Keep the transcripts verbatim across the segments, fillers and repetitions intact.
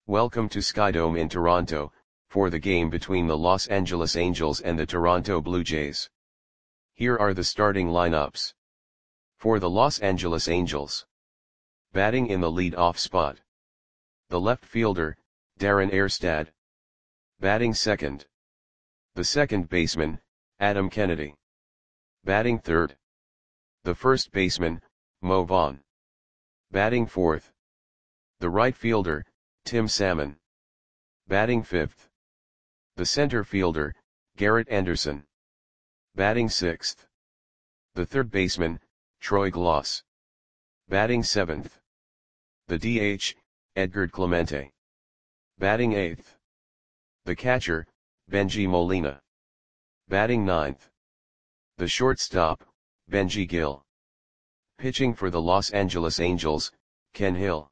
Welcome to Skydome in Toronto, for the game between the Los Angeles Angels and the Toronto Blue Jays. Here are the starting lineups. For the Los Angeles Angels. Batting in the lead-off spot. The left fielder, Darren Erstad. Batting second. The second baseman, Adam Kennedy. Batting third. The first baseman, Mo Vaughn. Batting fourth. The right fielder, Tim Salmon. Batting fifth. The center fielder, Garrett Anderson. Batting sixth. The third baseman, Troy Glaus. Batting seventh. The D H, Edgar Clemente. Batting eighth. The catcher, Benji Molina. Batting ninth. The shortstop, Benji Gill. Pitching for the Los Angeles Angels, Ken Hill.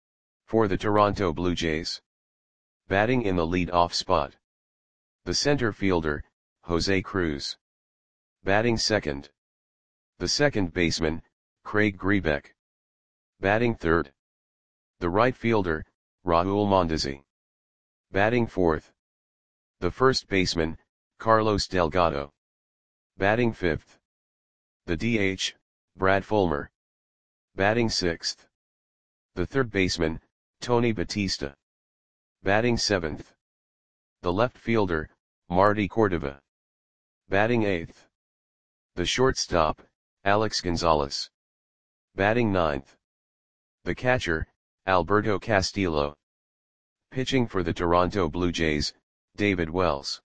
For the Toronto Blue Jays. Batting in the lead-off spot. The center fielder, Jose Cruz. Batting second. The second baseman, Craig Grebeck. Batting third. The right fielder, Raul Mondesi. Batting fourth. The first baseman, Carlos Delgado. Batting fifth. The D H, Brad Fulmer. Batting sixth. The third baseman, Tony Batista. Batting seventh. The left fielder, Marty Cordova. Batting eighth. The shortstop, Alex Gonzalez. Batting ninth. The catcher, Alberto Castillo. Pitching for the Toronto Blue Jays, David Wells.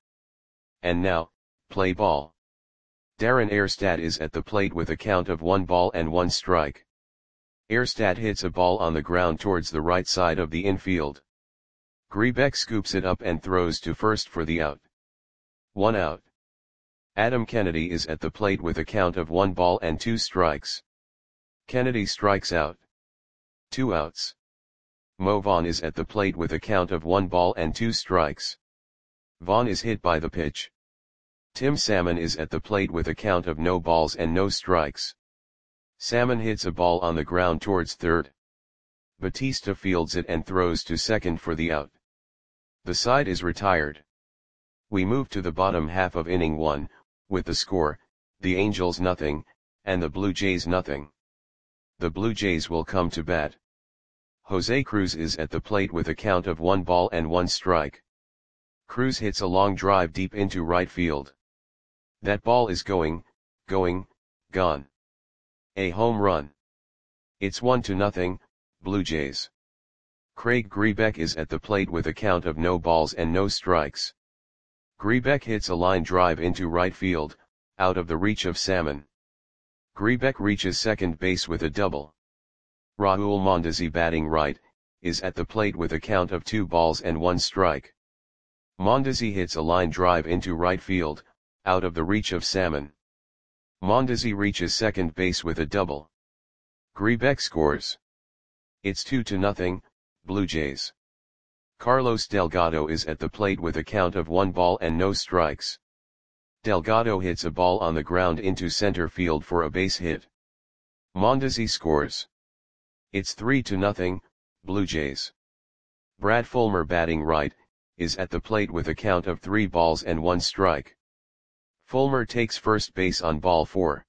And now, play ball. Darren Erstad is at the plate with a count of one ball and one strike. Erstad hits a ball on the ground towards the right side of the infield. Grebeck scoops it up and throws to first for the out. One out. Adam Kennedy is at the plate with a count of one ball and two strikes. Kennedy strikes out. Two outs. Mo Vaughn is at the plate with a count of one ball and two strikes. Vaughn is hit by the pitch. Tim Salmon is at the plate with a count of no balls and no strikes. Salmon hits a ball on the ground towards third. Batista fields it and throws to second for the out. The side is retired. We move to the bottom half of inning one, with the score, the Angels nothing, and the Blue Jays nothing. The Blue Jays will come to bat. Jose Cruz is at the plate with a count of one ball and one strike. Cruz hits a long drive deep into right field. That ball is going, going, gone. A home run. It's one to nothing, Blue Jays. Craig Grebeck is at the plate with a count of no balls and no strikes. Grebeck hits a line drive into right field, out of the reach of Salmon. Grebeck reaches second base with a double. Raul Mondesi, batting right, is at the plate with a count of two balls and one strike. Mondesi hits a line drive into right field, out of the reach of Salmon. Mondesi reaches second base with a double. Grebeck scores. It's two to nothing, Blue Jays. Carlos Delgado is at the plate with a count of one ball and no strikes. Delgado hits a ball on the ground into center field for a base hit. Mondesi scores. It's three to nothing, Blue Jays. Brad Fulmer, batting right, is at the plate with a count of three balls and one strike. Fulmer takes first base on ball four.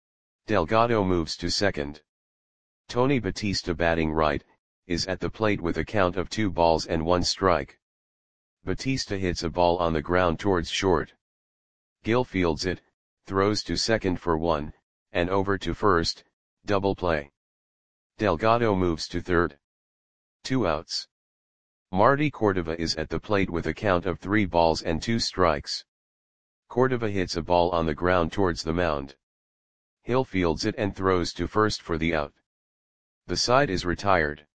Delgado moves to second. Tony Batista, batting right, is at the plate with a count of two balls and one strike. Batista hits a ball on the ground towards short. Gill fields it, throws to second for one, and over to first, double play. Delgado moves to third. Two outs. Marty Cordova is at the plate with a count of three balls and two strikes. Cordova hits a ball on the ground towards the mound. Hill fields it and throws to first for the out. The side is retired.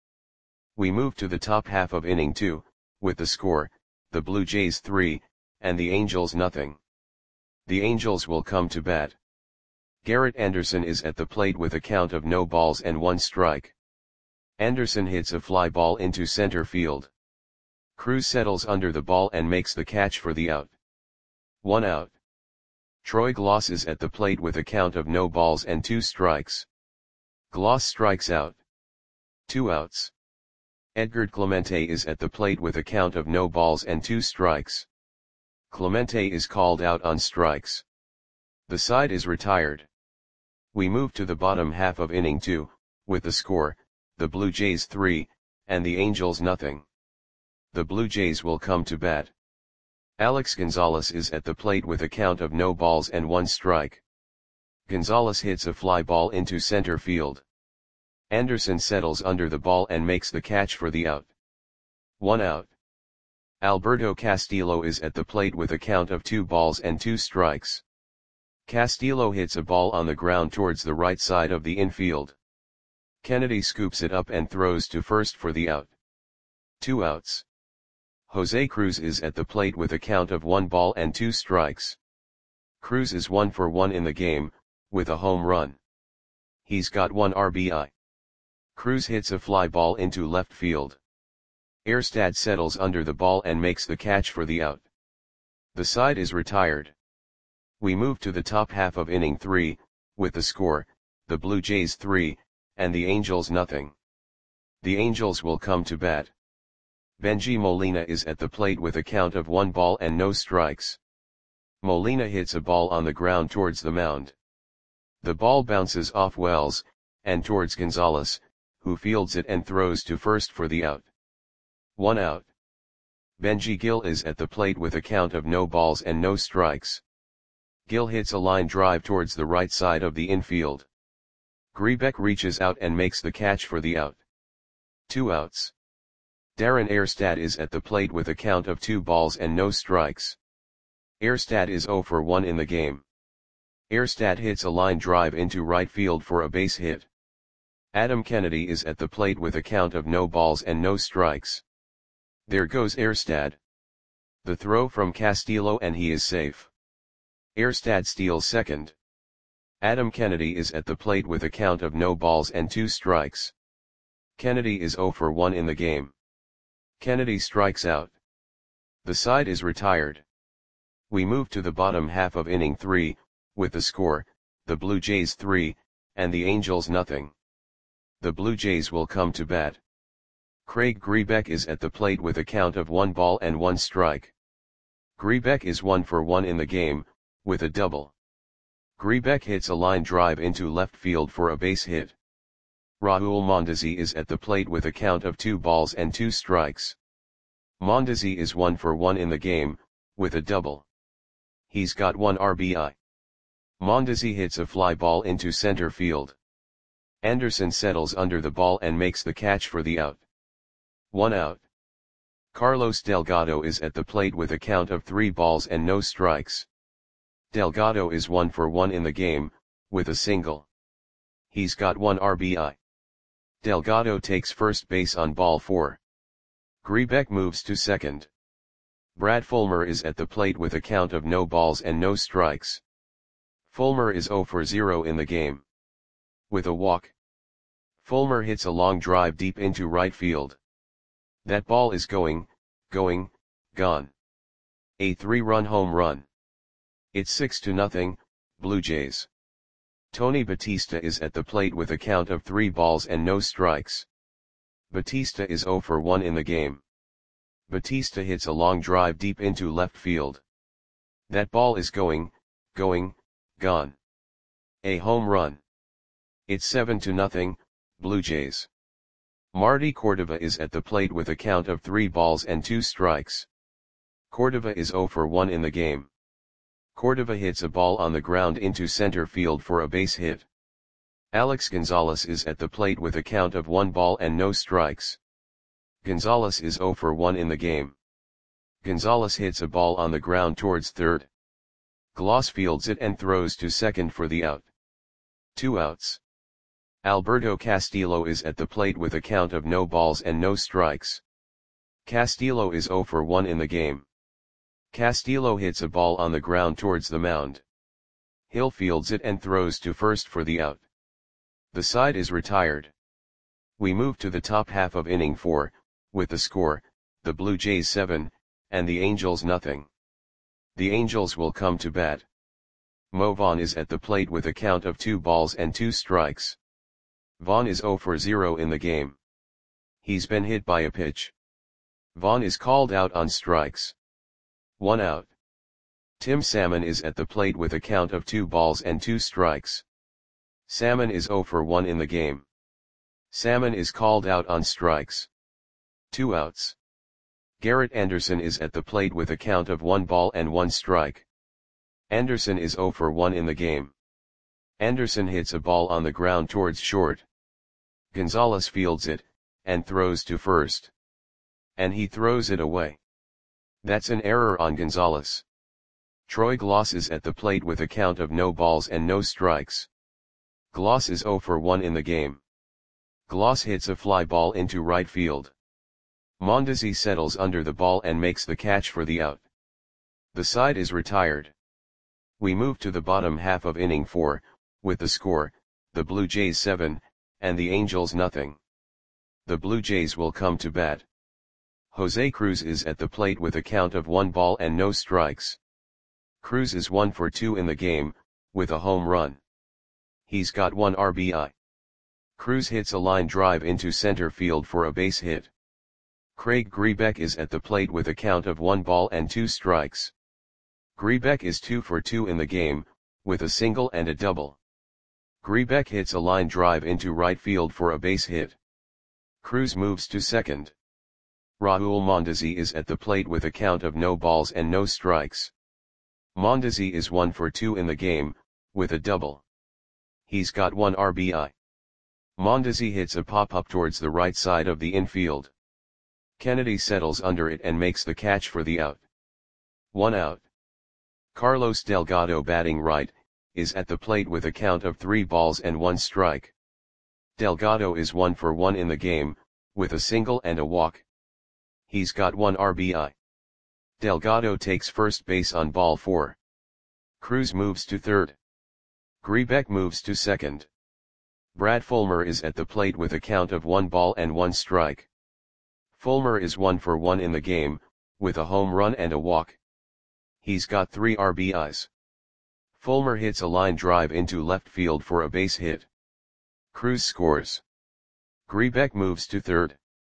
We move to the top half of inning two, with the score, the Blue Jays three, and the Angels nothing. The Angels will come to bat. Garrett Anderson is at the plate with a count of no balls and one strike. Anderson hits a fly ball into center field. Cruz settles under the ball and makes the catch for the out. One out. Troy Glaus is at the plate with a count of no balls and two strikes. Glaus strikes out. Two outs. Edgar Clemente is at the plate with a count of no balls and two strikes. Clemente is called out on strikes. The side is retired. We move to the bottom half of inning two, with the score, the Blue Jays three, and the Angels nothing. The Blue Jays will come to bat. Alex Gonzalez is at the plate with a count of no balls and one strike. Gonzalez hits a fly ball into center field. Anderson settles under the ball and makes the catch for the out. One out. Alberto Castillo is at the plate with a count of two balls and two strikes. Castillo hits a ball on the ground towards the right side of the infield. Kennedy scoops it up and throws to first for the out. Two outs. Jose Cruz is at the plate with a count of one ball and two strikes. Cruz is one for one in the game, with a home run. He's got one R B I. Cruz hits a fly ball into left field. Erstad settles under the ball and makes the catch for the out. The side is retired. We move to the top half of inning three, with the score, the Blue Jays three, and the Angels nothing. The Angels will come to bat. Benji Molina is at the plate with a count of one ball and no strikes. Molina hits a ball on the ground towards the mound. The ball bounces off Wells, and towards Gonzalez, who fields it and throws to first for the out. One out. Benji Gil is at the plate with a count of no balls and no strikes. Gil hits a line drive towards the right side of the infield. Grebeck reaches out and makes the catch for the out. Two outs. Darren Erstad is at the plate with a count of two balls and no strikes. Erstad is zero for one in the game. Erstad hits a line drive into right field for a base hit. Adam Kennedy is at the plate with a count of no balls and no strikes. There goes Erstad. The throw from Castillo and he is safe. Erstad steals second. Adam Kennedy is at the plate with a count of no balls and two strikes. Kennedy is zero for one in the game. Kennedy strikes out. The side is retired. We move to the bottom half of inning three, with the score, the Blue Jays three, and the Angels nothing. The Blue Jays will come to bat. Craig Grebeck is at the plate with a count of one ball and one strike. Grebeck is one for one in the game, with a double. Grebeck hits a line drive into left field for a base hit. Raul Mondesi is at the plate with a count of two balls and two strikes. Mondesi is one for one in the game, with a double. He's got one R B I. Mondesi hits a fly ball into center field. Anderson settles under the ball and makes the catch for the out. One out. Carlos Delgado is at the plate with a count of three balls and no strikes. Delgado is one for one in the game, with a single. He's got one R B I. Delgado takes first base on ball four. Grebeck moves to second. Brad Fulmer is at the plate with a count of no balls and no strikes. Fulmer is zero for zero in the game. With a walk. Fulmer hits a long drive deep into right field. That ball is going, going, gone. A three-run home run. It's six to nothing, Blue Jays. Tony Batista is at the plate with a count of three balls and no strikes. Batista is zero for one in the game. Batista hits a long drive deep into left field. That ball is going, going, gone. A home run. It's seven to nothing, Blue Jays. Marty Cordova is at the plate with a count of three balls and two strikes. Cordova is zero for one in the game. Cordova hits a ball on the ground into center field for a base hit. Alex Gonzalez is at the plate with a count of one ball and no strikes. Gonzalez is zero for one in the game. Gonzalez hits a ball on the ground towards third. Gloss fields it and throws to second for the out. Two outs. Alberto Castillo is at the plate with a count of no balls and no strikes. Castillo is zero for one in the game. Castillo hits a ball on the ground towards the mound. Hill fields it and throws to first for the out. The side is retired. We move to the top half of inning four, with the score, the Blue Jays seven, and the Angels nothing. The Angels will come to bat. Mo Vaughn is at the plate with a count of two balls and two strikes. Vaughn is zero for zero in the game. He's been hit by a pitch. Vaughn is called out on strikes. One out. Tim Salmon is at the plate with a count of two balls and two strikes. Salmon is zero for one in the game. Salmon is called out on strikes. Two outs. Garrett Anderson is at the plate with a count of one ball and one strike. Anderson is zero for one in the game. Anderson hits a ball on the ground towards short. Gonzalez fields it, and throws to first. And he throws it away. That's an error on Gonzalez. Troy Gloss is at the plate with a count of no balls and no strikes. Gloss is zero for one in the game. Gloss hits a fly ball into right field. Mondesi settles under the ball and makes the catch for the out. The side is retired. We move to the bottom half of inning four, with the score, the Blue Jays seven, and the Angels nothing. The Blue Jays will come to bat. Jose Cruz is at the plate with a count of one ball and no strikes. Cruz is one for two in the game, with a home run. He's got one R B I. Cruz hits a line drive into center field for a base hit. Craig Grebeck is at the plate with a count of one ball and two strikes. Grebeck is two for two in the game, with a single and a double. Grebeck hits a line drive into right field for a base hit. Cruz moves to second. Raul Mondesi is at the plate with a count of no balls and no strikes. Mondesi is one for two in the game, with a double. He's got one R B I. Mondesi hits a pop-up towards the right side of the infield. Kennedy settles under it and makes the catch for the out. One out. Carlos Delgado, batting right, is at the plate with a count of three balls and one strike. Delgado is one for one in the game, with a single and a walk. He's got one R B I. Delgado takes first base on ball four. Cruz moves to third. Grebeck moves to second. Brad Fulmer is at the plate with a count of one ball and one strike. Fulmer is one for one in the game, with a home run and a walk. He's got three R B Is. Fulmer hits a line drive into left field for a base hit. Cruz scores. Grebeck moves to third.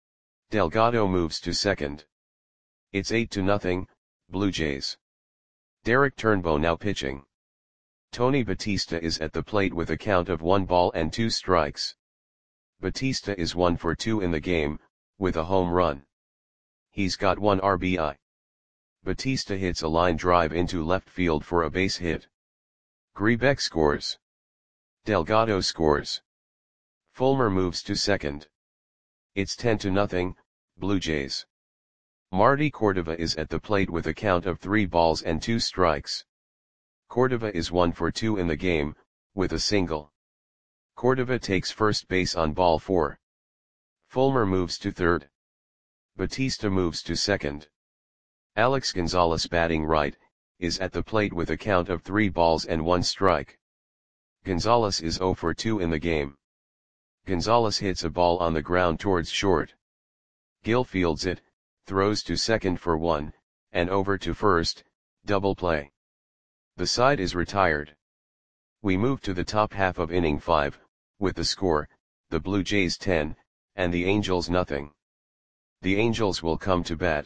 Delgado moves to second. It's eight to nothing, Blue Jays. Derek Turnbow now pitching. Tony Batista is at the plate with a count of one ball and two strikes. Batista is one for two in the game, with a home run. He's got one R B I. Batista hits a line drive into left field for a base hit. Grebeck scores. Delgado scores. Fulmer moves to second. It's ten to nothing, Blue Jays. Marty Cordova is at the plate with a count of three balls and two strikes. Cordova is one for two in the game, with a single. Cordova takes first base on ball four. Fulmer moves to third. Batista moves to second. Alex Gonzalez, batting right, is at the plate with a count of three balls and one strike. Gonzalez is zero for two in the game. Gonzalez hits a ball on the ground towards short. Gil fields it, throws to second for one, and over to first, double play. The side is retired. We move to the top half of inning five, with the score, the Blue Jays ten, and the Angels nothing. The Angels will come to bat.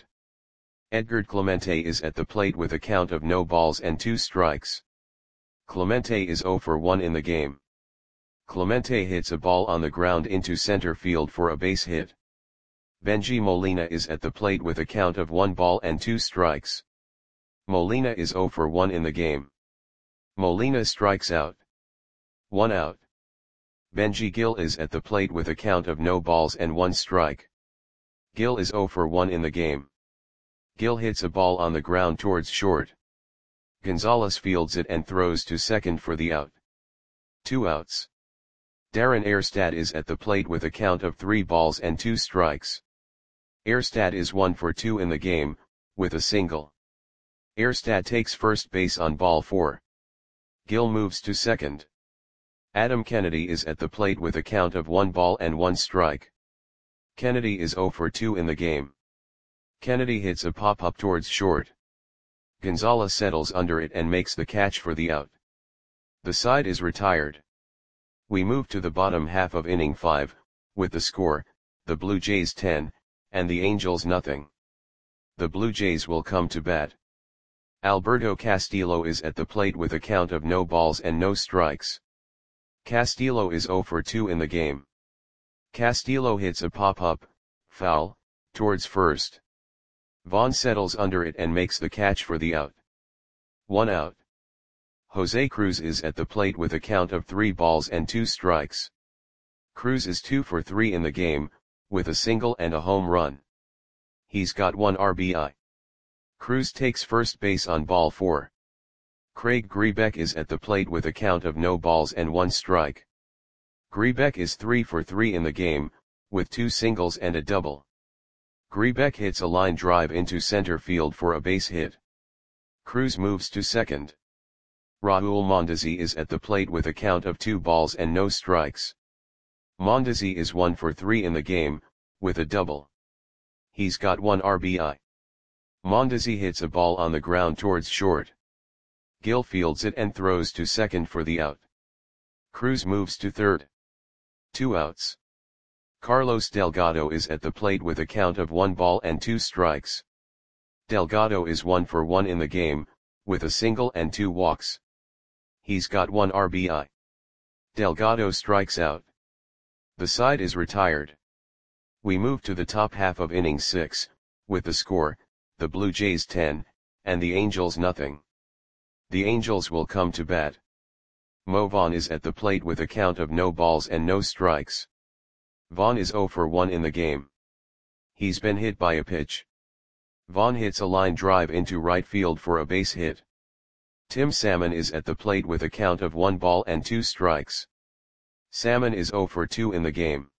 Edgar Clemente is at the plate with a count of no balls and two strikes. Clemente is zero for one in the game. Clemente hits a ball on the ground into center field for a base hit. Benji Molina is at the plate with a count of one ball and two strikes. Molina is zero for one in the game. Molina strikes out. One out. Benji Gil is at the plate with a count of no balls and one strike. Gil is zero for one in the game. Gil hits a ball on the ground towards short. Gonzalez fields it and throws to second for the out. Two outs. Darren Erstad is at the plate with a count of three balls and two strikes. Erstad is one for two in the game, with a single. Erstad takes first base on ball four. Gil moves to second. Adam Kennedy is at the plate with a count of one ball and one strike. Kennedy is zero for two in the game. Kennedy hits a pop-up towards short. Gonzalez settles under it and makes the catch for the out. The side is retired. We move to the bottom half of inning five, with the score, the Blue Jays ten, and the Angels nothing. The Blue Jays will come to bat. Alberto Castillo is at the plate with a count of no balls and no strikes. Castillo is zero for two in the game. Castillo hits a pop-up, foul, towards first. Vaughn settles under it and makes the catch for the out. One out. Jose Cruz is at the plate with a count of three balls and two strikes. Cruz is two for three in the game, with a single and a home run. He's got one R B I. Cruz takes first base on ball four. Craig Grebeck is at the plate with a count of no balls and one strike. Grebeck is three for three in the game, with two singles and a double. Grebeck hits a line drive into center field for a base hit. Cruz moves to second. Raul Mondesi is at the plate with a count of two balls and no strikes. Mondesi is one for three in the game, with a double. He's got one R B I. Mondesi hits a ball on the ground towards short. Gil fields it and throws to second for the out. Cruz moves to third. Two outs. Carlos Delgado is at the plate with a count of one ball and two strikes. Delgado is one for one in the game, with a single and two walks. He's got one R B I. Delgado strikes out. The side is retired. We move to the top half of inning six, with the score, the Blue Jays ten, and the Angels nothing. The Angels will come to bat. Mo Vaughn is at the plate with a count of no balls and no strikes. Vaughn is zero for one in the game. He's been hit by a pitch. Vaughn hits a line drive into right field for a base hit. Tim Salmon is at the plate with a count of one ball and two strikes. Salmon is zero for two in the game.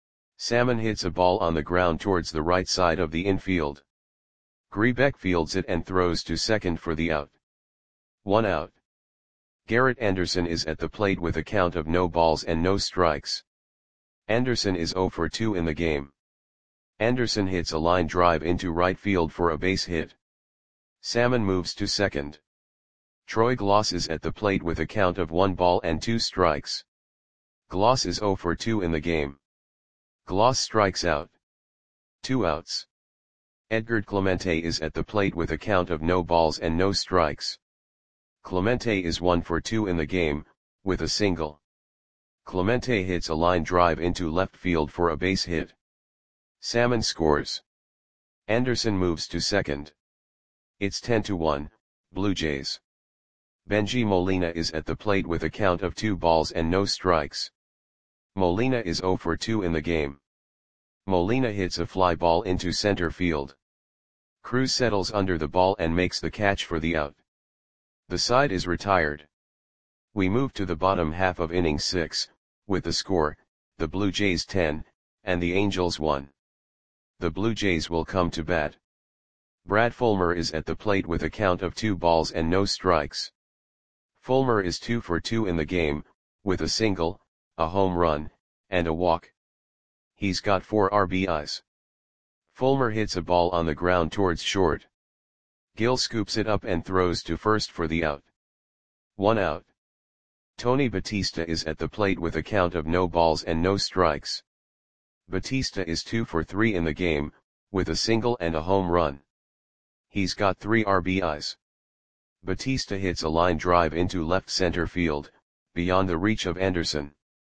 Salmon hits a ball on the ground towards the right side of the infield. Grebeck fields it and throws to second for the out. One out. Garrett Anderson is at the plate with a count of no balls and no strikes. Anderson is zero for two in the game. Anderson hits a line drive into right field for a base hit. Salmon moves to second. Troy Gloss is at the plate with a count of one ball and two strikes. Gloss is zero for two in the game. Gloss strikes out. Two outs. Edgar Clemente is at the plate with a count of no balls and no strikes. Clemente is one for two in the game, with a single. Clemente hits a line drive into left field for a base hit. Salmon scores. Anderson moves to second. It's ten to one, Blue Jays. Benji Molina is at the plate with a count of two balls and no strikes. Molina is zero for two in the game. Molina hits a fly ball into center field. Cruz settles under the ball and makes the catch for the out. The side is retired. We move to the bottom half of inning six, with the score, the Blue Jays ten, and the Angels one. The Blue Jays will come to bat. Brad Fulmer is at the plate with a count of two balls and no strikes. Fulmer is two for two in the game, with a single, a home run, and a walk. He's got four R B Is. Fulmer hits a ball on the ground towards short. Gil scoops it up and throws to first for the out. One out. Tony Batista is at the plate with a count of no balls and no strikes. Batista is two for three in the game, with a single and a home run. He's got three R B Is. Batista hits a line drive into left center field, beyond the reach of Anderson.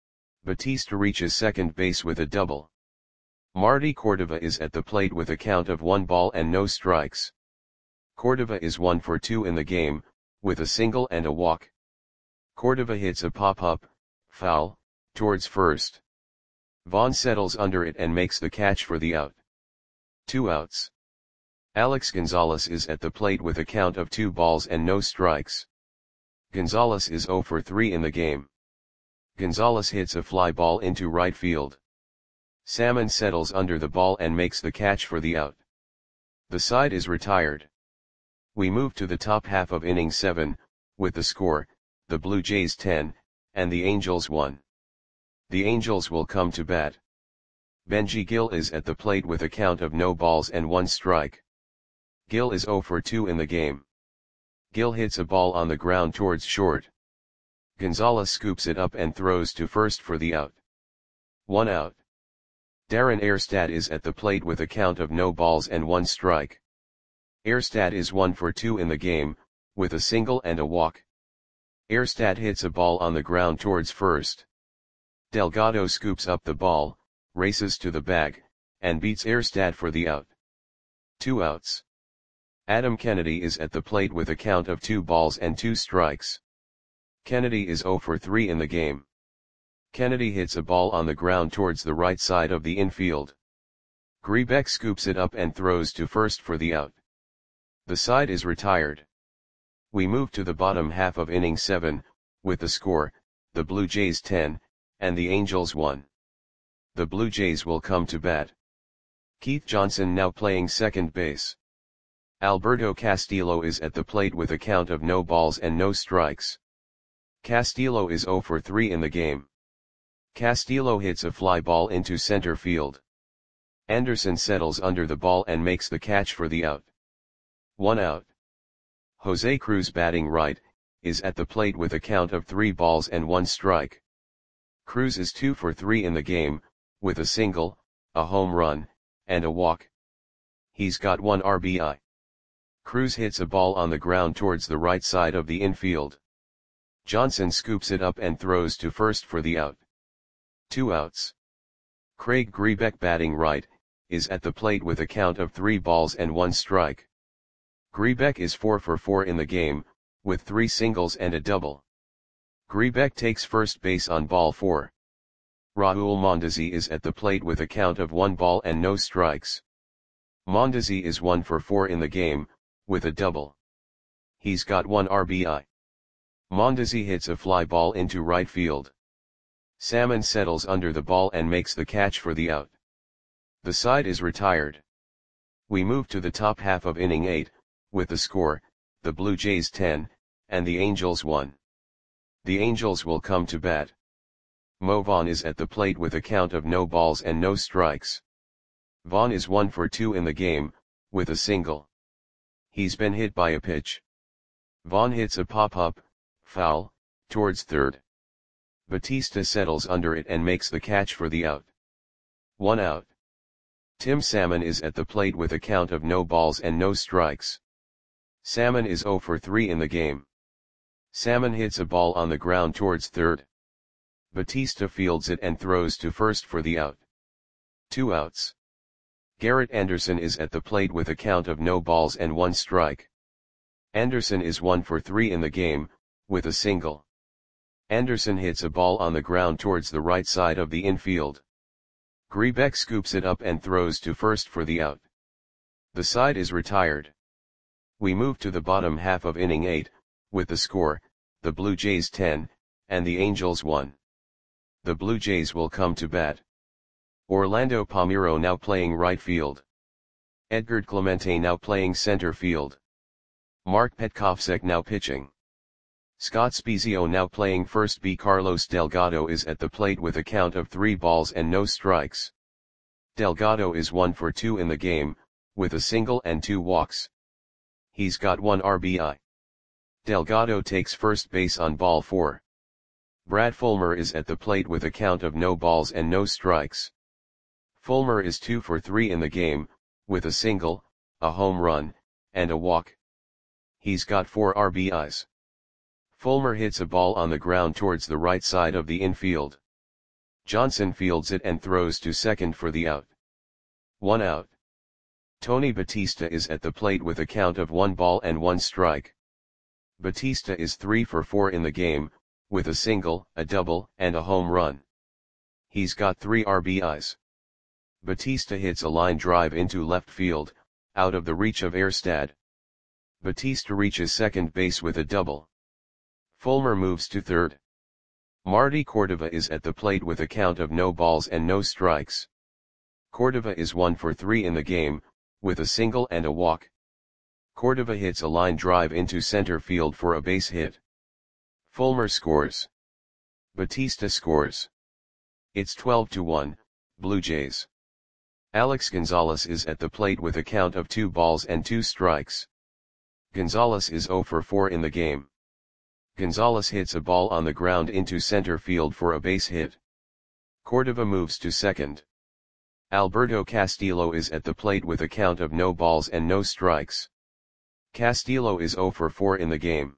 Batista reaches second base with a double. Marty Cordova is at the plate with a count of one ball and no strikes. Cordova is one for two in the game, with a single and a walk. Cordova hits a pop-up, foul, towards first. Vaughn settles under it and makes the catch for the out. Two outs. Alex Gonzalez is at the plate with a count of two balls and no strikes. Gonzalez is zero for three in the game. Gonzalez hits a fly ball into right field. Salmon settles under the ball and makes the catch for the out. The side is retired. We move to the top half of inning seven, with the score, the Blue Jays ten, and the Angels one. The Angels will come to bat. Benji Gil is at the plate with a count of no balls and one strike. Gil is zero for two in the game. Gil hits a ball on the ground towards short. Gonzalez scoops it up and throws to first for the out. One out. Darren Erstad is at the plate with a count of no balls and one strike. Erstad is one for two in the game, with a single and a walk. Erstad hits a ball on the ground towards first. Delgado scoops up the ball, races to the bag, and beats Erstad for the out. Two outs. Adam Kennedy is at the plate with a count of two balls and two strikes. Kennedy is zero for three in the game. Kennedy hits a ball on the ground towards the right side of the infield. Grebeck scoops it up and throws to first for the out. The side is retired. We move to the bottom half of inning seven, with the score, the Blue Jays ten, and the Angels one. The Blue Jays will come to bat. Keith Johnson now playing second base. Alberto Castillo is at the plate with a count of no balls and no strikes. Castillo is zero for three in the game. Castillo hits a fly ball into center field. Anderson settles under the ball and makes the catch for the out. One out. Jose Cruz, batting right, is at the plate with a count of three balls and one strike. Cruz is two for three in the game, with a single, a home run, and a walk. He's got one R B I. Cruz hits a ball on the ground towards the right side of the infield. Johnson scoops it up and throws to first for the out. Two outs. Craig Grebeck, batting right, is at the plate with a count of three balls and one strike. Grebeck is four for four in the game, with three singles and a double. Grebeck takes first base on ball four. Raul Mondesi is at the plate with a count of one ball and no strikes. Mondesi is one for four in the game, with a double. He's got one R B I. Mondesi hits a fly ball into right field. Salmon settles under the ball and makes the catch for the out. The side is retired. We move to the top half of inning eight, with the score, the Blue Jays ten, and the Angels one. The Angels will come to bat. Mo Vaughn is at the plate with a count of no balls and no strikes. Vaughn is one for two in the game, with a single. He's been hit by a pitch. Vaughn hits a pop-up, foul, towards third. Batista settles under it and makes the catch for the out. One out. Tim Salmon is at the plate with a count of no balls and no strikes. Salmon is zero for three in the game. Salmon hits a ball on the ground towards third. Batista fields it and throws to first for the out. Two outs. Garrett Anderson is at the plate with a count of no balls and one strike. Anderson is one for three in the game, with a single. Anderson hits a ball on the ground towards the right side of the infield. Grebeck scoops it up and throws to first for the out. The side is retired. We move to the bottom half of inning eight, with the score, the Blue Jays ten, and the Angels one. The Blue Jays will come to bat. Orlando Palmeiro now playing right field. Edgar Clemente now playing center field. Mark Petkovsek now pitching. Scott Spiezio now playing first. B. Carlos Delgado is at the plate with a count of three balls and no strikes. Delgado is one for two in the game, with a single and two walks. He's got one R B I. Delgado takes first base on ball four. Brad Fulmer is at the plate with a count of no balls and no strikes. Fulmer is two for three in the game, with a single, a home run, and a walk. He's got four R B Is. Fulmer hits a ball on the ground towards the right side of the infield. Johnson fields it and throws to second for the out. One out. Tony Batista is at the plate with a count of one ball and one strike. Batista is three for four in the game, with a single, a double, and a home run. He's got three R B Is. Batista hits a line drive into left field, out of the reach of Erstad. Batista reaches second base with a double. Fulmer moves to third. Marty Cordova is at the plate with a count of no balls and no strikes. Cordova is one for three in the game, with a single and a walk. Cordova hits a line drive into center field for a base hit. Fulmer scores. Batista scores. It's twelve to one, Blue Jays. Alex Gonzalez is at the plate with a count of two balls and two strikes. Gonzalez is zero for four in the game. Gonzalez hits a ball on the ground into center field for a base hit. Cordova moves to second. Alberto Castillo is at the plate with a count of no balls and no strikes. Castillo is zero for four in the game.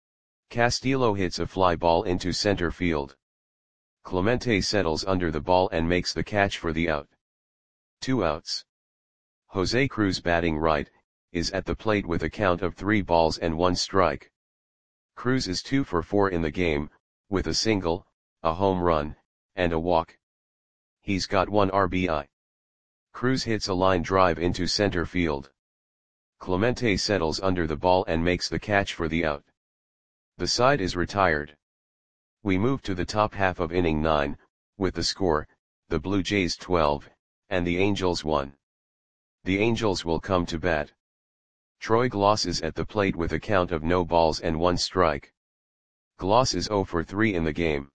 Castillo hits a fly ball into center field. Clemente settles under the ball and makes the catch for the out. Two outs. Jose Cruz, batting right, is at the plate with a count of three balls and one strike. Cruz is two for four in the game, with a single, a home run, and a walk. He's got one R B I. Cruz hits a line drive into center field. Clemente settles under the ball and makes the catch for the out. The side is retired. We move to the top half of inning nine, with the score, the Blue Jays twelve, and the Angels one. The Angels will come to bat. Troy Glaus is at the plate with a count of no balls and one strike. Glaus is zero for three in the game.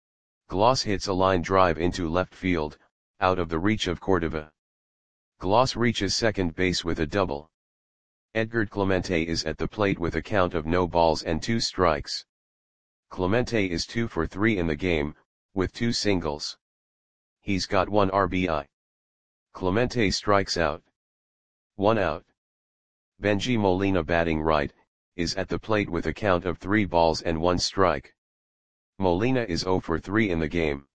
Glaus hits a line drive into left field, out of the reach of Cordova. Glaus reaches second base with a double. Edgar Clemente is at the plate with a count of no balls and two strikes. Clemente is two for three in the game, with two singles. He's got one R B I. Clemente strikes out. One out. Benji Molina, batting right, is at the plate with a count of three balls and one strike. Molina is zero for three in the game.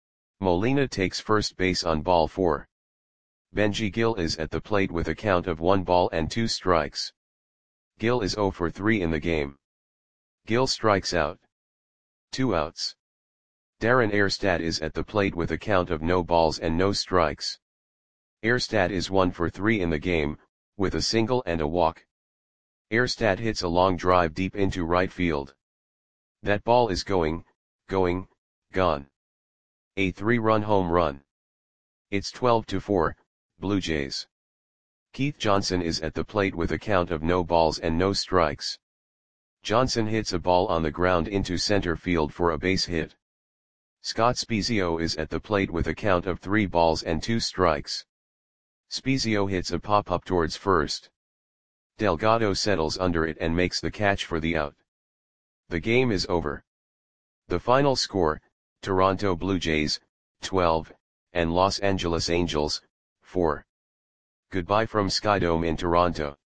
Molina takes first base on ball four. Benji Gil is at the plate with a count of one ball and two strikes. Gil is zero for three in the game. Gil strikes out. Two outs. Darren Erstad is at the plate with a count of no balls and no strikes. Erstad is one for three in the game, with a single and a walk. Erstad hits a long drive deep into right field. That ball is going, going, gone. A three-run home run. It's twelve to four, Blue Jays. Keith Johnson is at the plate with a count of no balls and no strikes. Johnson hits a ball on the ground into center field for a base hit. Scott Spiezio is at the plate with a count of three balls and two strikes. Spiezio hits a pop-up towards first. Delgado settles under it and makes the catch for the out. The game is over. The final score, Toronto Blue Jays, twelve, and Los Angeles Angels, four. Goodbye from Skydome in Toronto.